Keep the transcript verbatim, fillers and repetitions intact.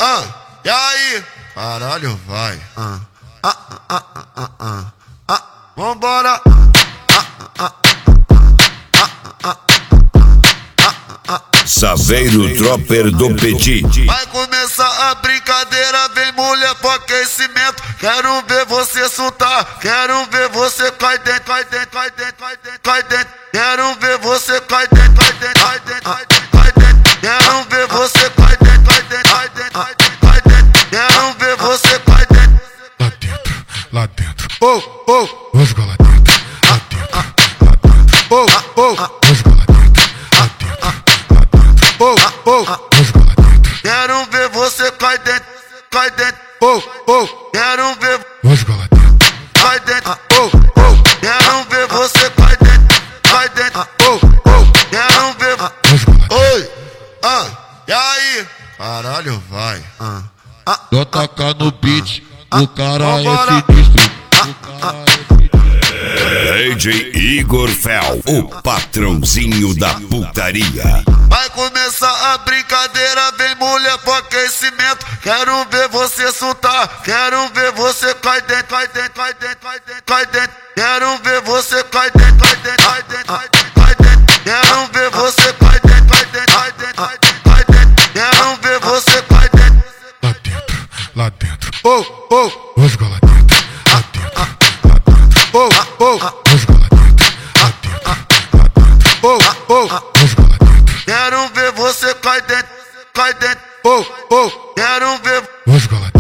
ah, e aí? Caralho, vai. Ah, ah, ah, ah, ah, ah, ah. Vambora. Saveiro Dropper do Petit. Vai começar a brincadeira, vem mulher pro aquecimento. Quero ver você soltar, quero ver você cai dentro, cai dentro, cai dentro, cai dentro, cai dentro. Quero ver você cai dentro, cai dentro, cai dentro, cai dentro, cai dentro. Quero ver você cai dentro, cai dentro, cai dentro, cai dentro, cai dentro. Quero ver você cai dentro. Lá dentro, lá dentro. Oh, oh, vou jogar lá dentro. Lá dentro, lá dentro. Oh, oh, vou jogar lá dentro. Lá dentro, lá dentro. Oh, oh, vou jogar lá dentro. Quero ver você cai dentro, cai dentro. Oh, oh, Quero ver vou jogar lá dentro. cai dentro. Oh, oh, Quero ver você cai dentro, cai dentro. oh, oh, Quero ver. vou jogar lá dentro. Oi, ah, e aí? Caralho, vai. Ah, ah, Só tacar no beat, o cara Vambora. é sinistro. O cara é sinistro. D J Igor Fel, o patrãozinho da putaria. vai começar a brincadeira, vem mulher pro aquecimento. Quero ver você soltar, quero ver você cai dentro, cai dentro, cai dentro, cai dentro, cai dentro. Quero ver você cai dentro, cai dentro, cai dentro, cai dentro, cai dentro. Quero ver você cai dentro, cai dentro, cai dentro, cai dentro, cai dentro. Quero ver você cai dentro. Lá dentro, lá dentro. Oh, oh, vou jogar lá dentro. Lá dentro, lá dentro. Oh, oh, vou jogar lá dentro. Lá dentro, lá dentro. Oh, oh, vou jogar lá dentro. Quero ver você cai dentro, cai dentro. Oh, oh, Quero ver vou jogar lá dentro.